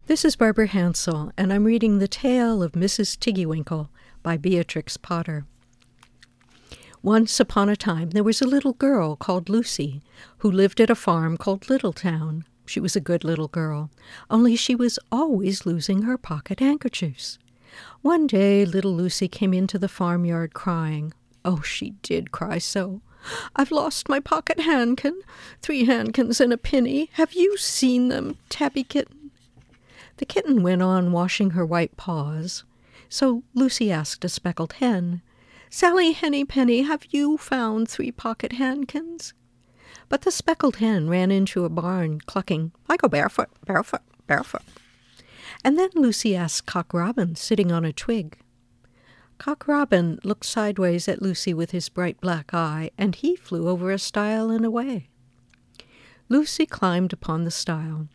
This is Barbara Hansel, and I'm reading The Tale of Mrs. Tiggywinkle by Beatrix Potter. Once upon a time there was a little girl called Lucy, who lived at a farm called Littletown. She was a good little girl, only she was always losing her pocket handkerchiefs. One day little Lucy came into the farmyard crying. Oh, she did cry so. "I've lost my pocket handkin, 3 handkins and a penny. Have you seen them, Tabby Kitten?" The kitten went on washing her white paws, so Lucy asked a speckled hen, "Sally Henny Penny, have you found 3 pocket handkins?" But the speckled hen ran into a barn, clucking, "I go barefoot, barefoot, barefoot." And then Lucy asked Cock Robin, sitting on a twig. Cock Robin looked sideways at Lucy with his bright black eye, and he flew over a stile and away. Lucy climbed upon the stile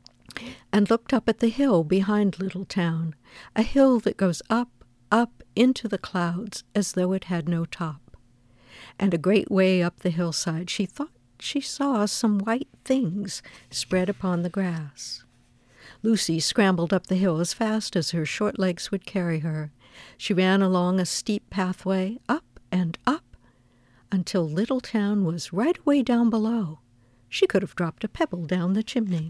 and looked up at the hill behind Littletown, a hill that goes up, up into the clouds as though it had no top. And a great way up the hillside she thought she saw some white things spread upon the grass. Lucy scrambled up the hill as fast as her short legs would carry her. She ran along a steep pathway, up and up, until Littletown was right away down below. She could have dropped a pebble down the chimney.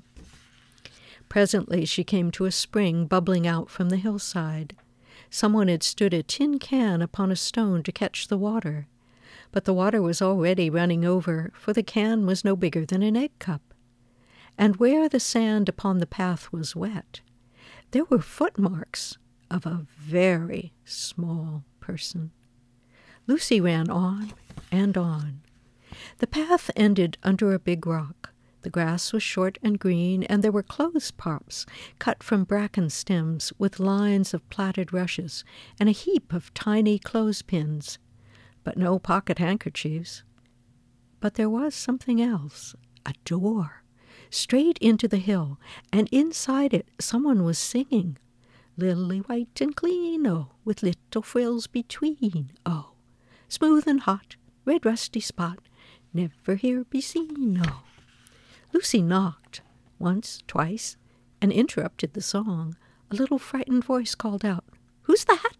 Presently she came to a spring bubbling out from the hillside. Someone had stood a tin can upon a stone to catch the water, but the water was already running over, for the can was no bigger than an egg cup. And where the sand upon the path was wet, there were footmarks of a very small person. Lucy ran on and on. The path ended under a big rock. The grass was short and green, and there were clothes props cut from bracken stems with lines of plaited rushes and a heap of tiny clothespins, but no pocket handkerchiefs. But there was something else, a door, straight into the hill, and inside it someone was singing, "Lily white and clean, oh, with little frills between, oh, smooth and hot, red rusty spot, never here be seen, oh." Lucy knocked once, twice, and interrupted the song. A little frightened voice called out, "Who's that?"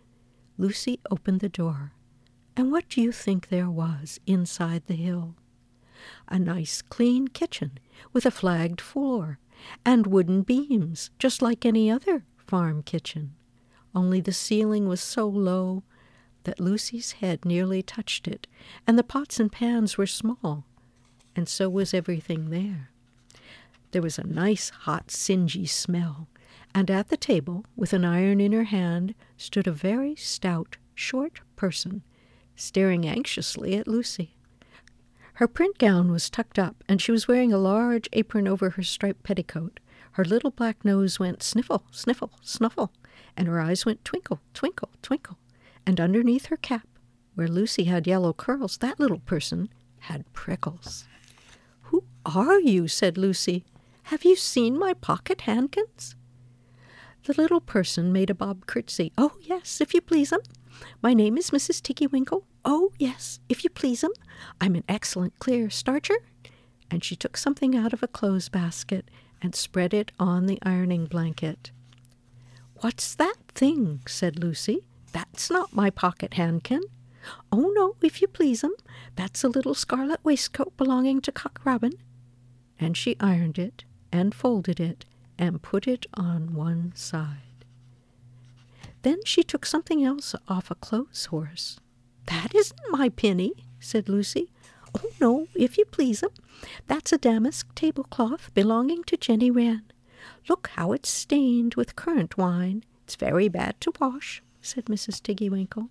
Lucy opened the door, and what do you think there was inside the hill? A nice clean kitchen with a flagged floor and wooden beams, just like any other farm kitchen. Only the ceiling was so low that Lucy's head nearly touched it, and the pots and pans were small, and so was everything there. There was a nice hot singy smell, and at the table, with an iron in her hand, stood a very stout, short person, staring anxiously at Lucy. Her print gown was tucked up, and she was wearing a large apron over her striped petticoat. Her little black nose went sniffle, sniffle, snuffle, and her eyes went twinkle, twinkle, twinkle. And underneath her cap, where Lucy had yellow curls, that little person had prickles. "Who are you?" said Lucy. "Have you seen my pocket handkins?" The little person made a bob curtsy. "Oh, yes, if you please 'em. My name is Mrs. Tiggywinkle. Oh, yes, if you please 'em. I'm an excellent clear starcher." And she took something out of a clothes basket and spread it on the ironing blanket. "What's that thing?" said Lucy. "That's not my pocket handkin." "Oh, no, if you please 'em. That's a little scarlet waistcoat belonging to Cock Robin." And she ironed it and folded it and put it on one side. Then she took something else off a clothes horse. "That isn't my pinny," said Lucy. "Oh, no, if you please 'em. That's a damask tablecloth belonging to Jenny Wren. Look how it's stained with currant wine. It's very bad to wash," said Mrs. Tiggywinkle.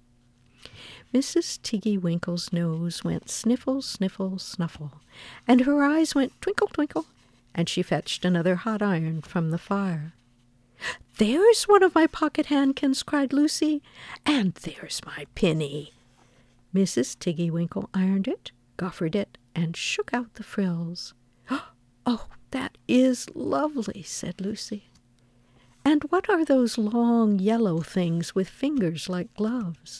Mrs. Tiggywinkle's nose went sniffle, sniffle, snuffle, and her eyes went twinkle, twinkle, and she fetched another hot iron from the fire. "There's one of my pocket handkins," cried Lucy, "and there's my pinny." Mrs. Tiggywinkle ironed it, goffered it, and shook out the frills. "Oh, that is lovely," said Lucy. "And what are those long yellow things with fingers like gloves?"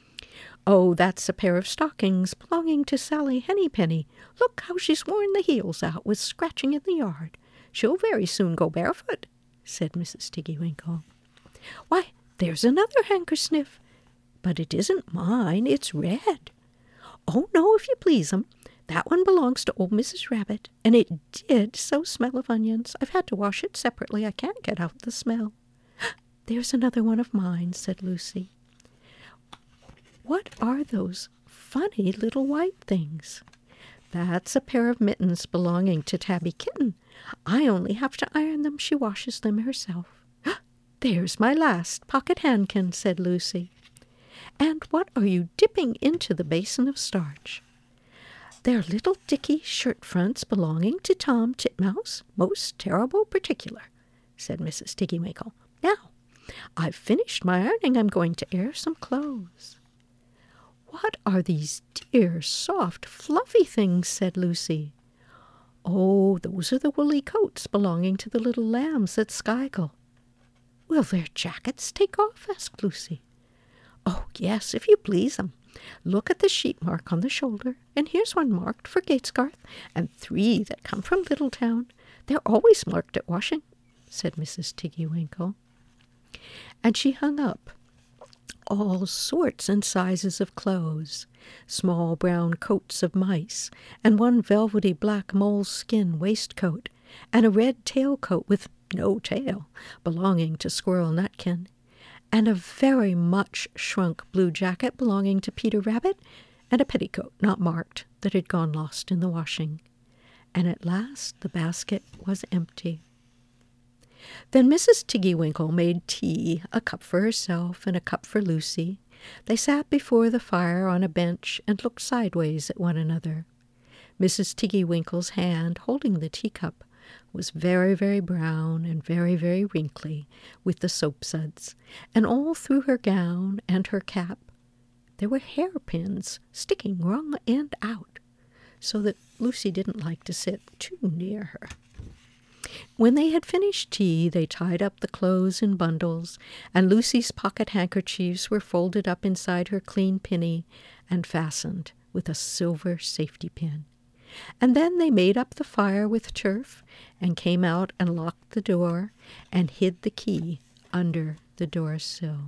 "Oh, that's a pair of stockings belonging to Sally Henny Penny. Look how she's worn the heels out with scratching in the yard. She'll very soon go barefoot." said Mrs. Tiggy-Winkle. "Why, there's another handkersniff, but it isn't mine, it's red. Oh, no, if you please, that one belongs to old Mrs. Rabbit, and it did so smell of onions. I've had to wash it separately. I can't get out the smell." "There's another one of mine," said Lucy. "What are those funny little white things?" "That's a pair of mittens belonging to Tabby Kitten. I only have to iron them. She washes them herself." "There's my last pocket handkin," said Lucy. "And what are you dipping into the basin of starch?" "They're little dicky shirt fronts belonging to Tom Titmouse, most terrible particular," said Mrs. Tiggy-Winkle. "Now, I've finished my ironing. I'm going to air some clothes." "What are these dear, soft, fluffy things?" said Lucy. "Oh, those are the woolly coats belonging to the little lambs at Skygle." "Will their jackets take off?" asked Lucy. "Oh, yes, if you please. Look at the sheep mark on the shoulder, and here's one marked for Gatesgarth, and 3 that come from Littletown. They're always marked at washing," said Mrs. Tiggy-Winkle. And she hung up all sorts and sizes of clothes, small brown coats of mice, and one velvety black moleskin waistcoat, and a red tailcoat with no tail, belonging to Squirrel Nutkin, and a very much shrunk blue jacket belonging to Peter Rabbit, and a petticoat not marked that had gone lost in the washing. And at last the basket was empty. Then Mrs. Tiggy-Winkle made tea, a cup for herself and a cup for Lucy. They sat before the fire on a bench and looked sideways at one another. Mrs. Tiggy-Winkle's hand, holding the teacup, was very, very brown and very, very wrinkly with the soapsuds, and all through her gown and her cap there were hairpins sticking wrong end out, so that Lucy didn't like to sit too near her. When they had finished tea, they tied up the clothes in bundles, and Lucy's pocket handkerchiefs were folded up inside her clean pinny and fastened with a silver safety pin. And then they made up the fire with turf and came out and locked the door and hid the key under the door-sill.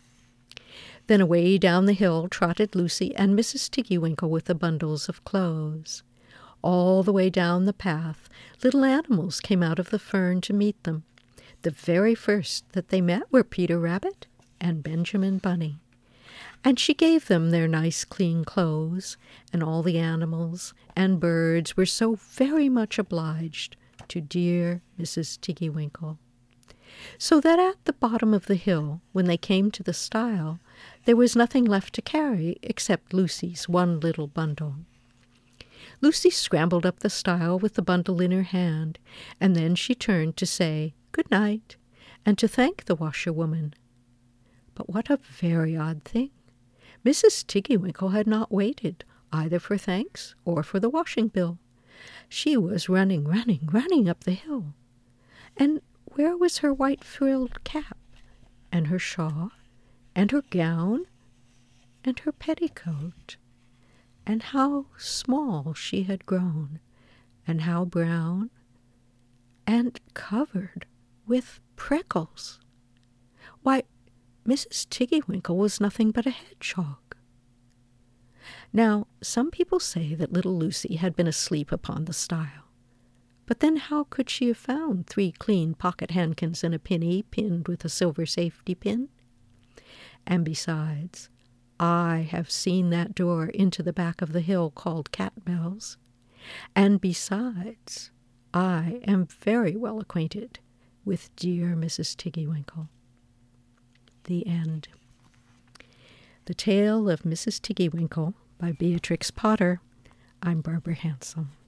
Then away down the hill trotted Lucy and Mrs. Tiggy-Winkle with the bundles of clothes. All the way down the path, little animals came out of the fern to meet them. The very first that they met were Peter Rabbit and Benjamin Bunny. And she gave them their nice clean clothes, and all the animals and birds were so very much obliged to dear Mrs. Tiggy-Winkle. So that at the bottom of the hill, when they came to the stile, there was nothing left to carry except Lucy's one little bundle. Lucy scrambled up the stile with the bundle in her hand, and then she turned to say good night and to thank the washerwoman. But what a very odd thing! Mrs. Tiggy-Winkle had not waited either for thanks or for the washing bill. She was running up the hill. And where was her white frilled cap, and her shawl, and her gown, and her petticoat? And how small she had grown, and how brown, and covered with prickles. Why, Mrs. Tiggy-Winkle was nothing but a hedgehog. Now, some people say that little Lucy had been asleep upon the stile. But then how could she have found 3 clean pocket handkins and a pinny pinned with a silver safety pin? And besides, I have seen that door into the back of the hill called Cat Bells. And besides, I am very well acquainted with dear Mrs. Tiggy-Winkle. The end. The Tale of Mrs. Tiggy-Winkle by Beatrix Potter. I'm Barbara Hanson.